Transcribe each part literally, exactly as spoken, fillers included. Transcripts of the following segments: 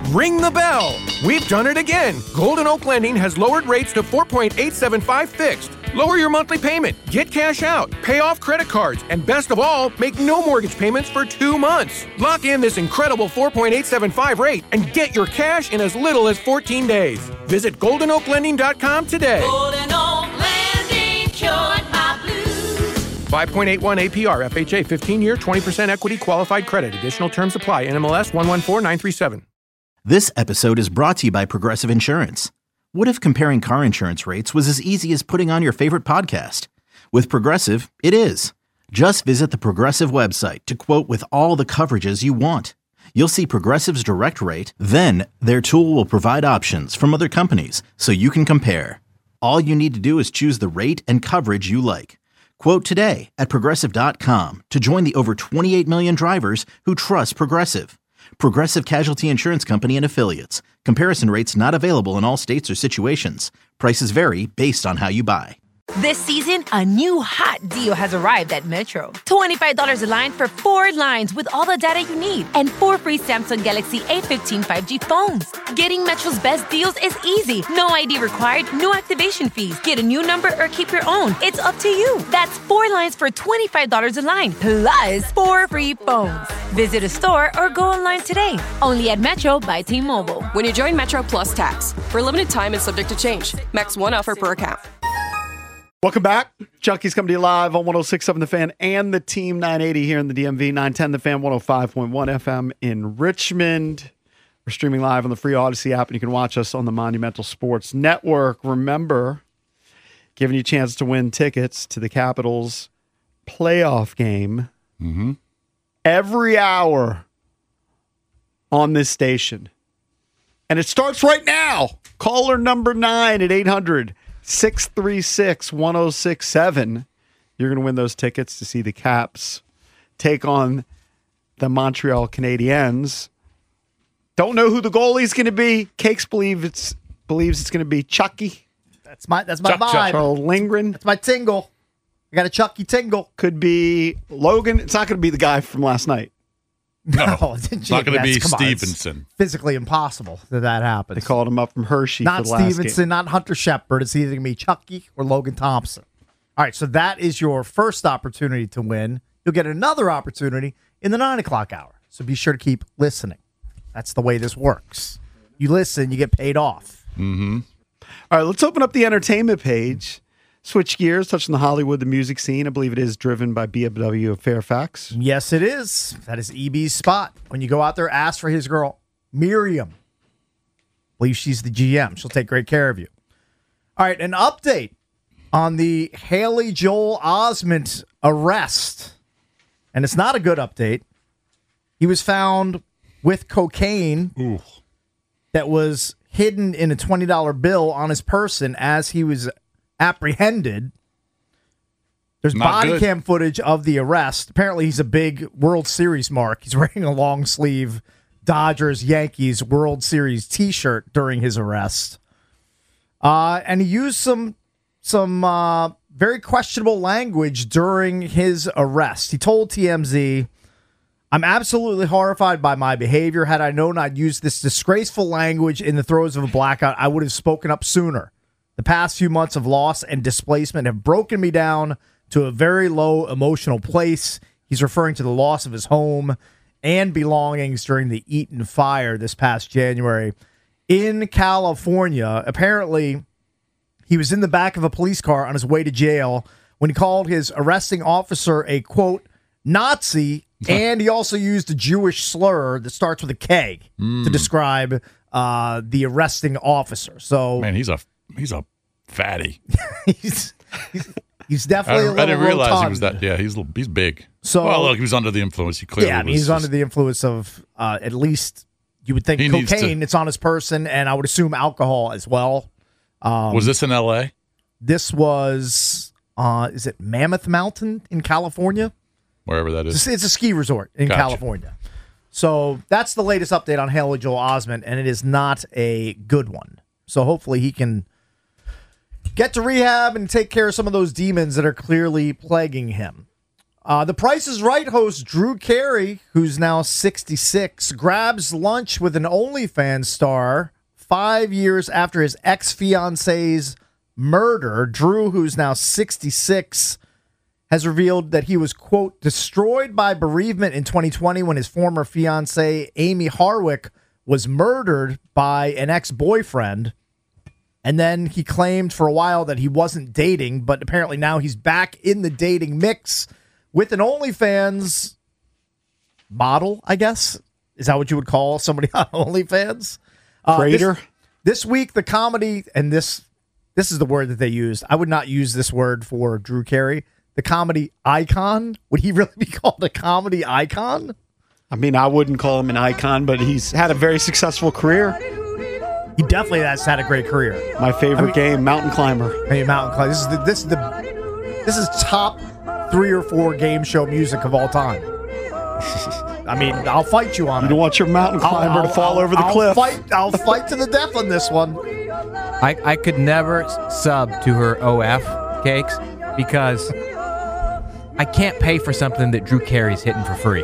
ring the bell. We've done it again. Golden Oak Lending has lowered rates to four point eight seven five fixed. Lower your monthly payment, get cash out, pay off credit cards, and best of all, make no mortgage payments for two months. Lock in this incredible four point eight seven five rate and get your cash in as little as fourteen days. Visit golden oak lending dot com today. Golden Oak Lending cured my blues. five point eight one A P R, F H A, fifteen-year, twenty percent equity qualified credit. Additional terms apply. N M L S one one four nine three seven. This episode is brought to you by Progressive Insurance. What if comparing car insurance rates was as easy as putting on your favorite podcast? With Progressive, it is. Just visit the Progressive website to quote with all the coverages you want. You'll see Progressive's direct rate, then their tool will provide options from other companies so you can compare. All you need to do is choose the rate and coverage you like. Quote today at progressive dot com to join the over twenty-eight million drivers who trust Progressive. Progressive Casualty Insurance Company and Affiliates. Comparison rates not available in all states or situations. Prices vary based on how you buy. This season, a new hot deal has arrived at Metro. twenty-five dollars a line for four lines with all the data you need and four free Samsung Galaxy A fifteen five G phones. Getting Metro's best deals is easy. No I D required, no activation fees. Get a new number or keep your own. It's up to you. That's four lines for twenty-five dollars a line, plus four free phones. Visit a store or go online today. Only at Metro by T-Mobile. When you join Metro Plus Tax, for a limited time and subject to change. Max one offer per account. Welcome back. Junkies coming to you live on one oh six point seven The Fan and the Team nine eighty here in the D M V, nine ten The Fan, one oh five point one F M in Richmond. We're streaming live on the free Odyssey app, and you can watch us on the Monumental Sports Network. Remember, giving you a chance to win tickets to the Capitals playoff game mm-hmm. every hour on this station. And it starts right now. Caller number nine at eight hundred six three six one oh six seven. You're going to win those tickets to see the Caps take on the Montreal Canadiens. Don't know who the goalie's going to be. Cakes believe it's believes it's going to be Chucky. That's my that's my Chuck, vibe. Chuck. Charles Lindgren. That's my tingle. I got a Chucky tingle. Could be Logan. It's not going to be the guy from last night. No, it's not going to be Stevenson. On, physically impossible that that happens. They called him up from Hershey. Not for the last Stevenson, game. not Hunter Shepard. It's either going to be Chucky or Logan Thompson. All right, so that is your first opportunity to win. You'll get another opportunity in the nine o'clock hour. So be sure to keep listening. That's the way this works. You listen, you get paid off. Mm-hmm. All right, let's open up the entertainment page. Switch gears, touching the Hollywood, the music scene. I believe it is driven by B M W of Fairfax. Yes, it is. That is E B's spot. When you go out there, ask for his girl, Miriam. I believe she's the G M. She'll take great care of you. All right, an update on the Haley Joel Osment arrest. And it's not a good update. He was found with cocaine Ooh. that was hidden in a twenty dollar bill on his person as he was apprehended. There's Not body good. cam footage of the arrest. Apparently, he's a big World Series mark. He's wearing a long sleeve Dodgers Yankees World Series T-shirt during his arrest, uh, and he used some some uh, very questionable language during his arrest. He told T M Z, "I'm absolutely horrified by my behavior. Had I known I'd use this disgraceful language in the throes of a blackout, I would have spoken up sooner. The past few months of loss and displacement have broken me down to a very low emotional place." He's referring to the loss of his home and belongings during the Eaton fire this past January in California. Apparently, he was in the back of a police car on his way to jail when he called his arresting officer a, quote, Nazi, and he also used a Jewish slur that starts with a K mm. to describe uh, the arresting officer. So, man, he's a He's a fatty. he's, he's he's definitely I, a little I didn't realize rotund. he was that. Yeah, he's he's big. So, well, look, he was under the influence. He clearly yeah, I mean, was he's just, under the influence of uh, at least you would think He needs cocaine. to- It's on his person, and I would assume alcohol as well. Um, was this in L A? This was uh, is it Mammoth Mountain in California? Wherever that is. It's, it's a ski resort in Gotcha. California. So that's the latest update on Haley Joel Osment, and it is not a good one. So hopefully he can get to rehab and take care of some of those demons that are clearly plaguing him. Uh, the Price is Right host Drew Carey, who's now sixty-six, grabs lunch with an OnlyFans star five years after his ex-fiance's murder. Drew, who's now sixty-six, has revealed that he was, quote, destroyed by bereavement in twenty twenty when his former fiancée, Amy Harwick, was murdered by an ex-boyfriend. And then he claimed for a while that he wasn't dating, but apparently now he's back in the dating mix with an OnlyFans model, I guess. Is that what you would call somebody on OnlyFans? Uh, Creator? This, this week, the comedy, and this this is the word that they used. I would not use this word for Drew Carey. The comedy icon. Would he really be called a comedy icon? I mean, I wouldn't call him an icon, but he's had a very successful career. He definitely has had a great career. My favorite I mean, game, Mountain Climber. Hey, Mountain Climber. This is the this is the this is top three or four game show music of all time. I mean, I'll fight you on You it. don't want your mountain climber I'll- to fall I'll- over the I'll cliff. Fight, I'll fight to the death on this one. I, I could never s- sub to her O F cakes because I can't pay for something that Drew Carey's hitting for free.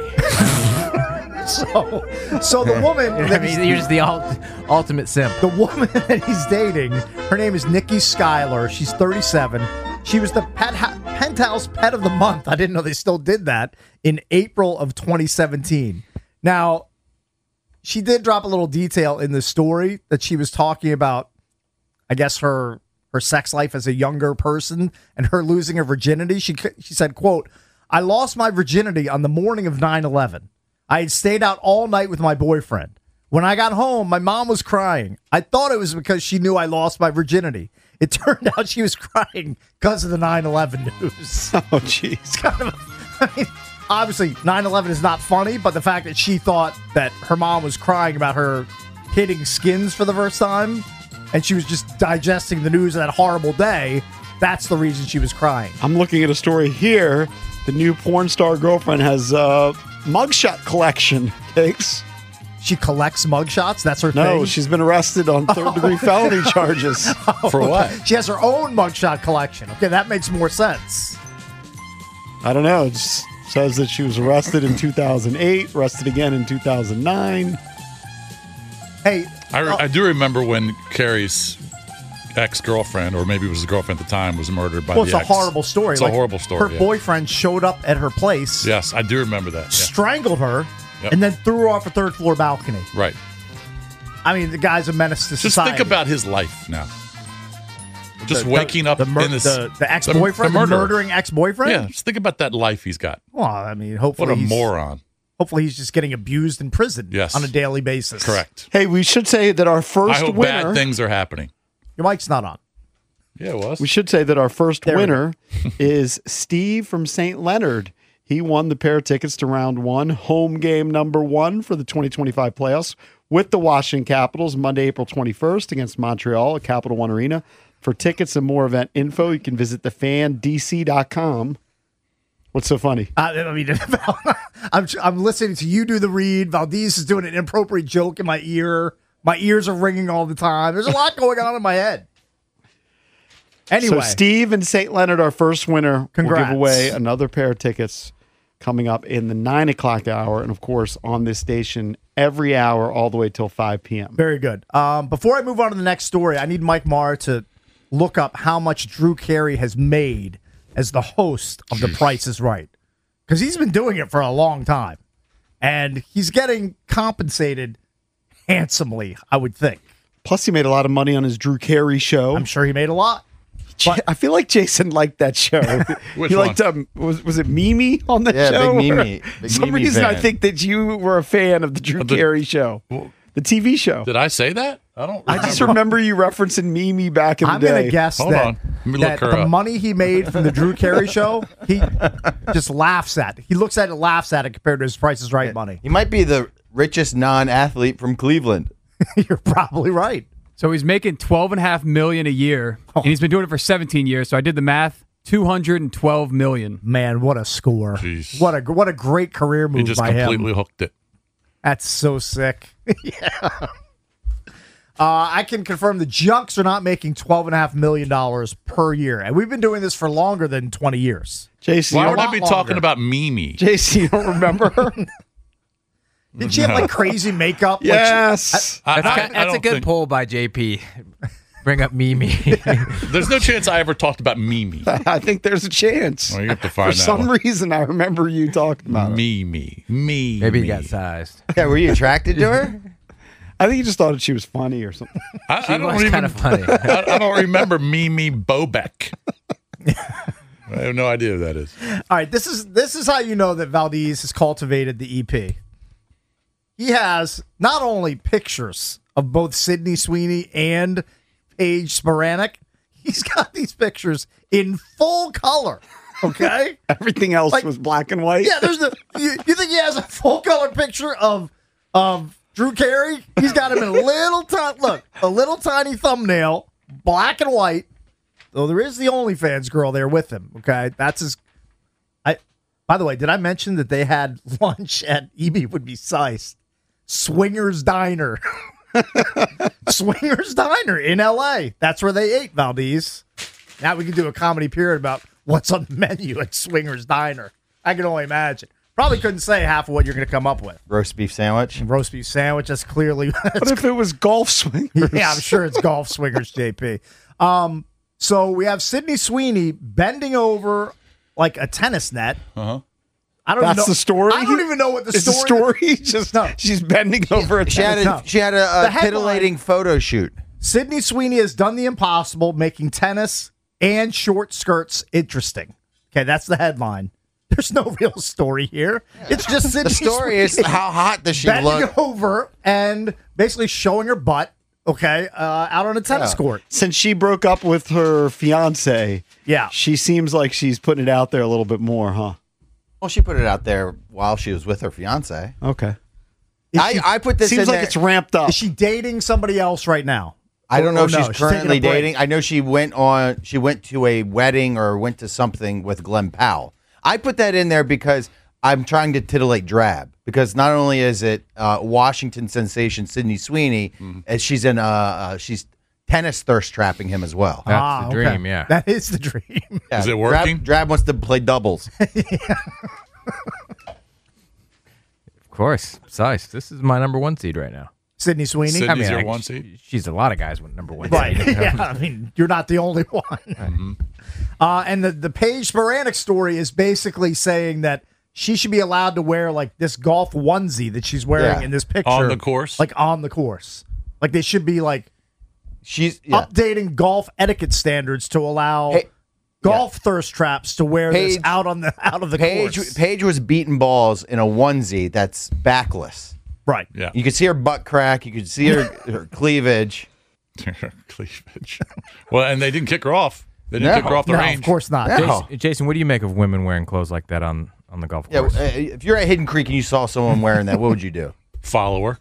So, so the woman I that mean, he's, you're just the ult- ultimate simp. the woman that he's dating, her name is Nikki Schuyler. She's thirty-seven. She was the pet ha- Penthouse Pet of the Month. I didn't know they still did that in April of twenty seventeen. Now, she did drop a little detail in the story that she was talking about, I guess, her her sex life as a younger person and her losing her virginity. She she said, quote, "I lost my virginity on the morning of nine eleven. I had stayed out all night with my boyfriend. When I got home, my mom was crying. I thought it was because she knew I lost my virginity. It turned out she was crying because of the nine eleven news." Oh, jeez. Kind of, I mean, obviously, nine eleven is not funny, but the fact that she thought that her mom was crying about her hitting skins for the first time, and she was just digesting the news of that horrible day, that's the reason she was crying. I'm looking at a story here. The new porn star girlfriend has a mugshot collection. Cakes. She collects mugshots? That's her No, thing? she's been arrested on third-degree felony charges. For what? She has her own mugshot collection. Okay, that makes more sense. I don't know. It just says that she was arrested in two thousand eight, arrested again in two thousand nine. Hey, I, re- uh, I do remember when Carrie's ex-girlfriend, or maybe it was his girlfriend at the time, was murdered by well, the it's a ex. horrible story. It's Like, a horrible story. Her yeah. boyfriend showed up at her place, Yes, I do remember that. Yeah. strangled her, Yep. and then threw her off a third floor balcony. Right. I mean, the guy's a menace to Just society. think about his life now. Just The- waking up the, mur- in this. the, the ex-boyfriend, the the, murderer. murdering ex-boyfriend. Yeah, just think about that life he's got. Well, I mean, hopefully, What a he's, moron. hopefully he's just getting abused in prison Yes. on a daily basis. Correct. Hey, we should say that our first I hope winner. bad things are happening. Your mic's not on. Yeah, it was. We should say that our first There we winner is Steve from Saint Leonard. He won the pair of tickets to round one, home game number one for the twenty twenty-five playoffs with the Washington Capitals Monday, April twenty-first against Montreal at Capital One Arena. For tickets and more event info, you can visit the fan d c dot com. What's so funny? Uh, I mean, I'm I'm listening to you do the read. Valdez is doing an inappropriate joke in my ear. My ears are ringing all the time. There's a lot going on in my head. Anyway, So Steve and Saint Leonard, our first winner, Congrats. will give away another pair of tickets coming up in the nine o'clock hour. And, of course, on this station every hour all the way till five p.m. very good. Um, before I move on to the next story, I need Mike Marr to look up how much Drew Carey has made as the host of The Price is Right. Because he's been doing it for a long time. And he's getting compensated handsomely, I would think. Plus, he made a lot of money on his Drew Carey show. I'm sure he made a lot. Ja- I feel like Jason liked that show. Which he one? liked um, was was it Mimi on the Yeah, show? big Or- Mimi. Big some Mimi reason I fan. think that you were a fan of the Drew the- Carey show, the T V show. Did I say that? I don't. I just remember you referencing Mimi back in the I'm day. going to guess Hold that, on. Let me that look her the up. money he made from the Drew Carey show, he just laughs at. He looks at it, laughs at it compared to his Price is Right money. He might be the richest non-athlete from Cleveland. You're probably right. So he's making twelve and a half million a year, and he's been doing it for seventeen years. So I did the math: two hundred and twelve million. Man, what a score! Jeez. What a what a great career move He just by completely him. hooked it. That's so sick. yeah. Uh, I can confirm the Junks are not making twelve and a half million dollars per year, and we've been doing this for longer than twenty years. J C, Why you would don't- I be longer. talking about Mimi? J C, you don't remember her? Did she have like crazy makeup? Like, Yes. I, That's, I- ki- I that's a don't good think- poll by J P. Bring up Mimi. There's no chance I ever talked about Mimi. I think there's a chance. Well, you have to For find that some one. reason, I remember you talking about her. Mimi. Me. Maybe he got sized. Yeah, were you attracted to her? I think you just thought that she was funny or something. I, She I don't was even, kind of funny. I, I don't remember Mimi Bobek. I have no idea who that is. All right, this is this is how you know that Valdez has cultivated the E P. He has not only pictures of both Sydney Sweeney and Paige Spiranek, he's got these pictures in full color. Okay, Everything else Like- was black and white. yeah. There's the you, you think he has a full color picture of of Drew Carey? He's got him in a little tiny look, a little tiny thumbnail, black and white. Though there is the OnlyFans girl there with him. Okay, that's his. I. By the way, did I mention that they had lunch at E B would be sized Swingers Diner? Swingers Diner in L A. That's where they ate, Valdez. Now we can do a comedy period about what's on the menu at Swingers Diner. I can only imagine. Probably couldn't say half of what you're going to come up with. Roast beef sandwich. Roast beef sandwich. That's clearly. What if it was golf swing? Yeah, I'm sure it's golf swingers, J P. Um, so we have Sydney Sweeney bending over like a tennis net. Uh-huh. I don't That's even know, the story? I don't even know what the Is story. the story just No. she's bending over a She had tennis- a, No. she had a, The a headline- titillating photo shoot. Sydney Sweeney has done the impossible, making tennis and short skirts interesting. Okay, that's the headline. There's no real story here. It's just Sydney The story is Sweeney how hot does she bending look? over and basically showing her butt. Okay, uh, out on a tennis Yeah. court. Since she broke up with her fiance, Yeah. she seems like she's putting it out there a little bit more, huh? Well, she put it out there while she was with her fiance. Okay. I, I put this Seems in like there. it's ramped up. Is she dating somebody else right now? I don't know Or if no, she's she's taking a currently break. dating. I know she went on. She went to a wedding or went to something with Glenn Powell. I put that in there because I'm trying to titillate Drab. Because not only is it uh, Washington sensation Sydney Sweeney, as she's in, uh, uh, she's tennis thirst trapping him as well. That's Ah, the okay. dream, yeah. That is the dream. Yeah, Is it Drab- working? Drab wants to play doubles. Of course. Size. This is my number one seed right now. Sydney Sweeney. Sydney's I mean, your I- one seed? She's a lot of guys with number one Right. seed. yeah. I mean, you're not the only one. Uh, and the, the Paige Spiranek story is basically saying that she should be allowed to wear like this golf onesie that she's wearing Yeah. in this picture. On the course? Like on the course. Like they should be like She's yeah. updating golf etiquette standards to allow Hey, golf thirst traps to wear this Paige- out on the out of the Paige, course. Paige was beating balls in a onesie that's backless. Right. Yeah. You could see her butt crack. You could see her, her cleavage. Cleavage. Well, and they didn't kick her off. They didn't No. kick her off the No, range. of course not. No. Jason, Jason, what do you make of women wearing clothes like that on, on the golf Yeah, course? uh, if you're at Hidden Creek and you saw someone wearing that, what would you do? Follow her.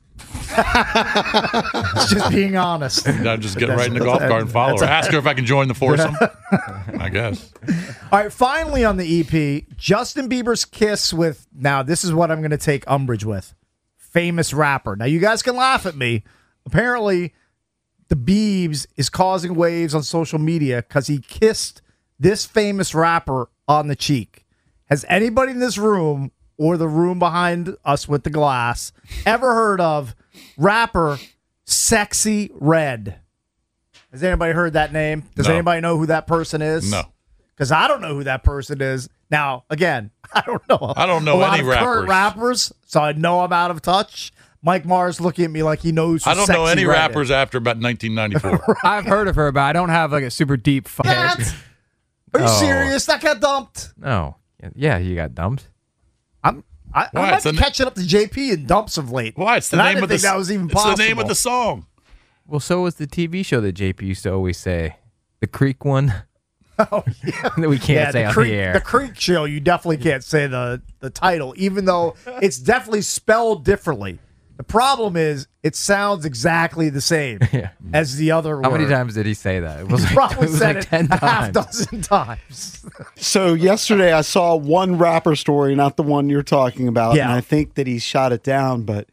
It's just being honest. I'd just get That's- right in the that's- golf cart and follow her. that's- Ask her if I can join the foursome. I guess. All right, finally on the E P, Justin Bieber's kiss with, now this is what I'm going to take umbrage with, famous rapper. Now you guys can laugh at me. Apparently, the Biebs is causing waves on social media because he kissed this famous rapper on the cheek. Has anybody in this room or the room behind us with the glass ever heard of rapper Sexy Red? Has anybody heard that name? Does No. anybody know who that person is? No. Because I don't know who that person is. Now, again, I don't know. I don't know a lot any of current rappers, so I know I'm out of touch. Mike Mars looking at me like he knows who I don't know Sexy any Red rappers is. after about nineteen ninety-four. I've heard of her, but I don't have like a super deep. F- What? Are you Oh. serious? That got dumped. No. Yeah, you got dumped. I'm. I, I Why? might It's be the- catching up to J P and dumps of late. Why? It's the And I name didn't of the think that was even It's possible. the name of the song. Well, so was the T V show that J P used to always say. The Creek one. Oh, yeah. That we can't yeah, say the on Creek, the air. The Creek Show, you definitely can't say the, the title, even though it's definitely spelled differently. The problem is it sounds exactly the same Yeah. as the other How word. many times did he say that? It was He like, probably it was said like it ten a half times. dozen times. So yesterday I saw one rapper story, not the one you're talking about, Yeah. and I think that he shot it down. But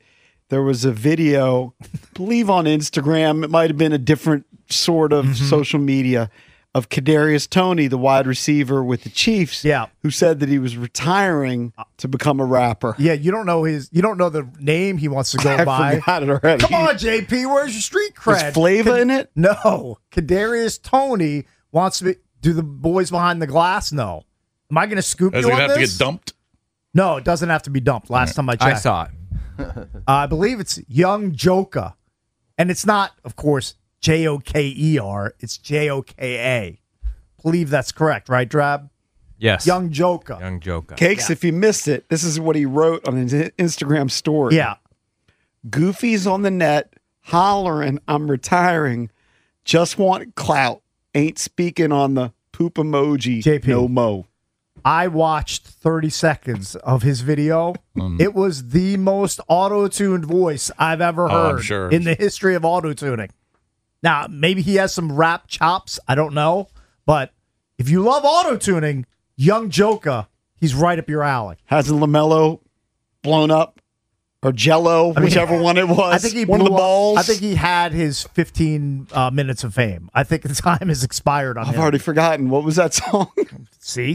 there was a video, I believe on Instagram, it might have been a different sort of mm-hmm. social media, of Kadarius Toney, the wide receiver with the Chiefs, yeah. who said that he was retiring to become a rapper. Yeah, you don't know his, you don't know the name he wants to go I by. forgot it already. Come on, J P, where's your street cred? Is Flava Ka- in it? No, Kadarius Toney wants to be, do the boys behind the glass? No. Am I going to scoop Does you it on have this? to get dumped? No, it doesn't have to be dumped. Last time I checked. I saw it. uh, I believe it's Young Joka. And it's not, of course, J O K E R. It's J O K A. Believe that's correct, right, Drab? Yes. Young Joka. Young Joka. Cakes, Yeah. if you missed it, this is what he wrote on his Instagram story. Yeah. Goofy's on the net, hollering, I'm retiring. Just want clout. Ain't speaking on the poop emoji. J P. No mo. I watched thirty seconds of his video. Mm. It was the most auto-tuned voice I've ever Oh, I'm heard sure. in the history of auto-tuning. Now, maybe he has some rap chops. I don't know. But if you love auto-tuning, Young Joka, he's right up your alley. Hasn't LaMelo blown up? Or Jello, I mean, whichever one it was. I think he one of the blew up- balls. I think he had his fifteen uh, minutes of fame. I think the time has expired on I've him. already forgotten. What was that song? See?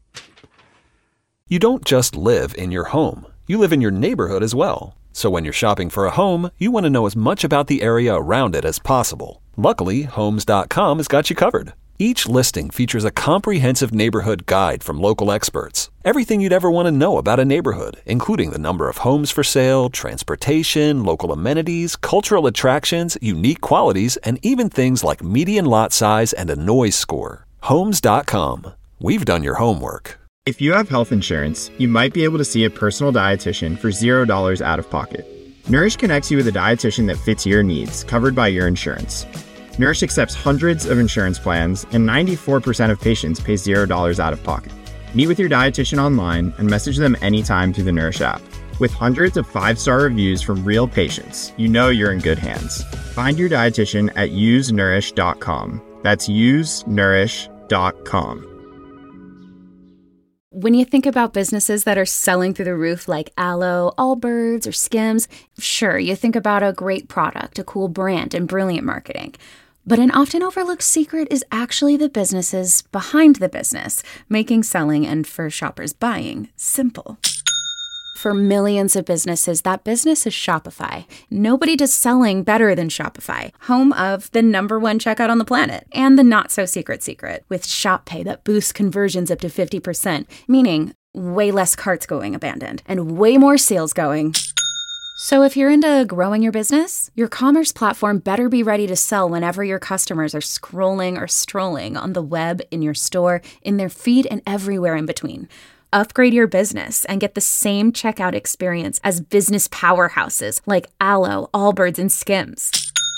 You don't just live in your home. You live in your neighborhood as well. So when you're shopping for a home, you want to know as much about the area around it as possible. Luckily, Homes dot com has got you covered. Each listing features a comprehensive neighborhood guide from local experts. Everything you'd ever want to know about a neighborhood, including the number of homes for sale, transportation, local amenities, cultural attractions, unique qualities, and even things like median lot size and a noise score. Homes dot com. We've done your homework. If you have health insurance, you might be able to see a personal dietitian for zero dollars out of pocket. Nourish connects you with a dietitian that fits your needs, covered by your insurance. Nourish accepts hundreds of insurance plans, and ninety-four percent of patients pay zero dollars out of pocket. Meet with your dietitian online and message them anytime through the Nourish app. With hundreds of five-star reviews from real patients, you know you're in good hands. Find your dietitian at use nourish dot com. That's use nourish dot com. When you think about businesses that are selling through the roof like Aloe, Allbirds, or Skims, sure, you think about a great product, a cool brand, and brilliant marketing. But an often overlooked secret is actually the businesses behind the business, making selling and, for shoppers, buying simple. For millions of businesses, that business is Shopify. Nobody does selling better than Shopify, home of the number one checkout on the planet, and the not-so-secret secret, with Shop Pay that boosts conversions up to fifty percent, meaning way less carts going abandoned, and way more sales going. So if you're into growing your business, your commerce platform better be ready to sell whenever your customers are scrolling or strolling on the web, in your store, in their feed, and everywhere in between. Upgrade your business and get the same checkout experience as business powerhouses like Aloe, Allbirds, and Skims.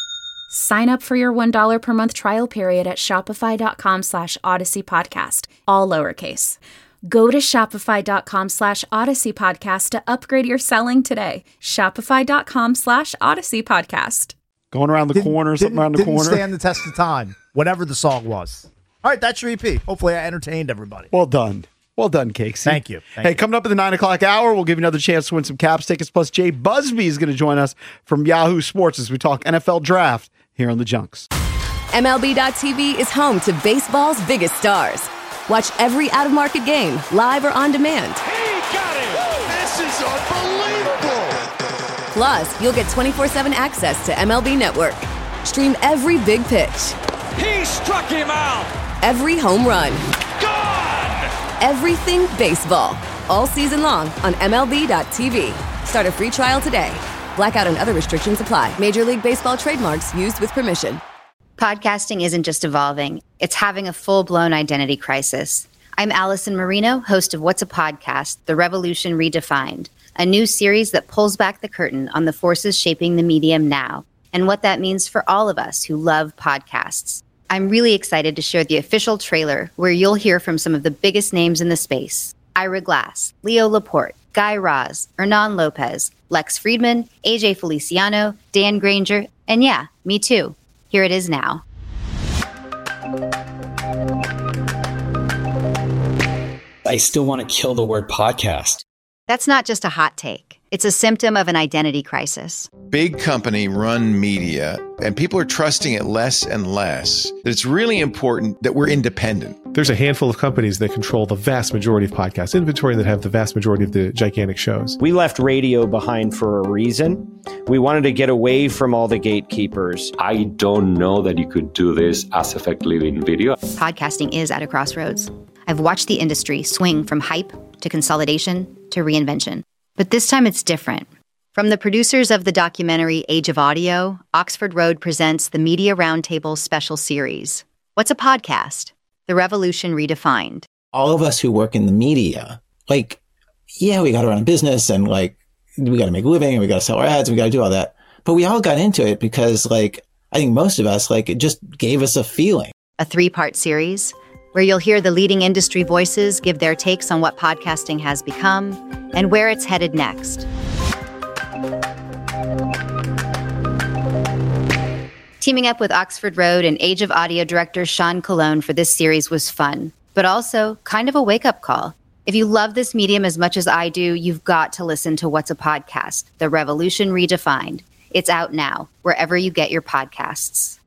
Sign up for your one dollar per month trial period at shopify.com slash Odyssey Podcast, all lowercase. Go to shopify.com slash Odyssey Podcast to upgrade your selling today. Shopify.com slash Odyssey Podcast. Going around the Didn't- corner, something didn't- around the didn't corner. stand the test of time, whatever the song was. All right, that's your E P. Hopefully I entertained everybody. Well done. Well done, Cakesy. Thank you. Thank hey, you. coming up at the nine o'clock hour, we'll give you another chance to win some Caps tickets. Plus, Jay Busby is going to join us from Yahoo Sports as we talk N F L Draft here on the Junks. M L B dot T V is home to baseball's biggest stars. Watch every out-of-market game, live or on demand. He got it! This is unbelievable! Plus, you'll get twenty-four seven access to M L B Network. Stream every big pitch, He struck him out! every home run, Gone! everything baseball, all season long on M L B dot T V. Start a free trial today. Blackout and other restrictions apply. Major League Baseball trademarks used with permission. Podcasting isn't just evolving, it's having a full-blown identity crisis. I'm Allison Marino, host of What's a Podcast? The Revolution Redefined, a new series that pulls back the curtain on the forces shaping the medium now and what that means for all of us who love podcasts. I'm really excited to share the official trailer where you'll hear from some of the biggest names in the space. Ira Glass, Leo Laporte, Guy Raz, Hernan Lopez, Lex Friedman, A J Feliciano, Dan Granger, and yeah, me too. Here it is now. I still want to kill the word podcast. That's not just a hot take. It's a symptom of an identity crisis. Big company run media, and people are trusting it less and less. It's really important that we're independent. There's a handful of companies that control the vast majority of podcast inventory and that have the vast majority of the gigantic shows. We left radio behind for a reason. We wanted to get away from all the gatekeepers. I don't know that you could do this as effectively in video. Podcasting is at a crossroads. I've watched the industry swing from hype to consolidation to reinvention. But this time it's different. From the producers of the documentary Age of Audio, Oxford Road presents the Media Roundtable special series. What's a podcast? The Revolution Redefined. All of us who work in the media, like, yeah, we got to run a business and like, we got to make a living and we got to sell our ads and we got to do all that. But we all got into it because like, I think most of us, like, it just gave us a feeling. A three-part series where you'll hear the leading industry voices give their takes on what podcasting has become and where it's headed next. Teaming up with Oxford Road and Age of Audio director Sean Colon for this series was fun, but also kind of a wake-up call. If you love this medium as much as I do, you've got to listen to What's a Podcast? The Revolution Redefined. It's out now, wherever you get your podcasts.